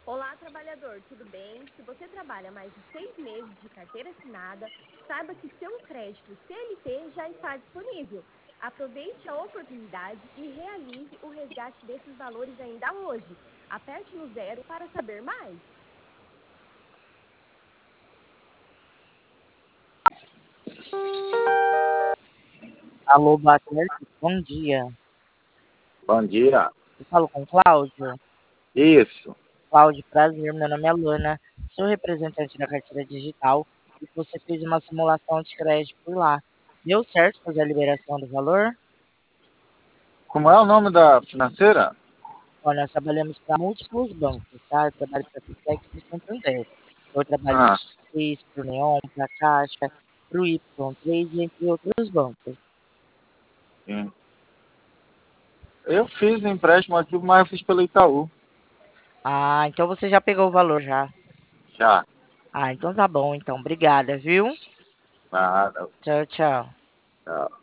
Olá, trabalhador, tudo bem? Se você trabalha mais de 6 meses de carteira assinada, saiba que seu crédito CLT já está disponível. Aproveite a oportunidade e realize o resgate desses valores ainda hoje. Aperte no zero para saber mais. Alô, boa tarde, bom dia. Bom dia. Eu falo com Cláudio. Isso. Cláudio, prazer, meu nome é Luana, sou representante da carteira digital e você fez uma simulação de crédito por lá. Deu certo fazer a liberação do valor? Como é o nome da financeira? Olha, nós trabalhamos para múltiplos bancos, tá? Eu trabalho para a Pitex e Santander. Eu trabalho Ah, para o Neon, para a Caixa, para o Y3 e entre outros bancos. sim. Eu fiz empréstimo aqui, mas eu fiz pelo Itaú. Ah, então você já pegou o valor já. Já. Ah, então tá bom, então. Obrigada, viu? Nada. Tchau, tchau. Tchau.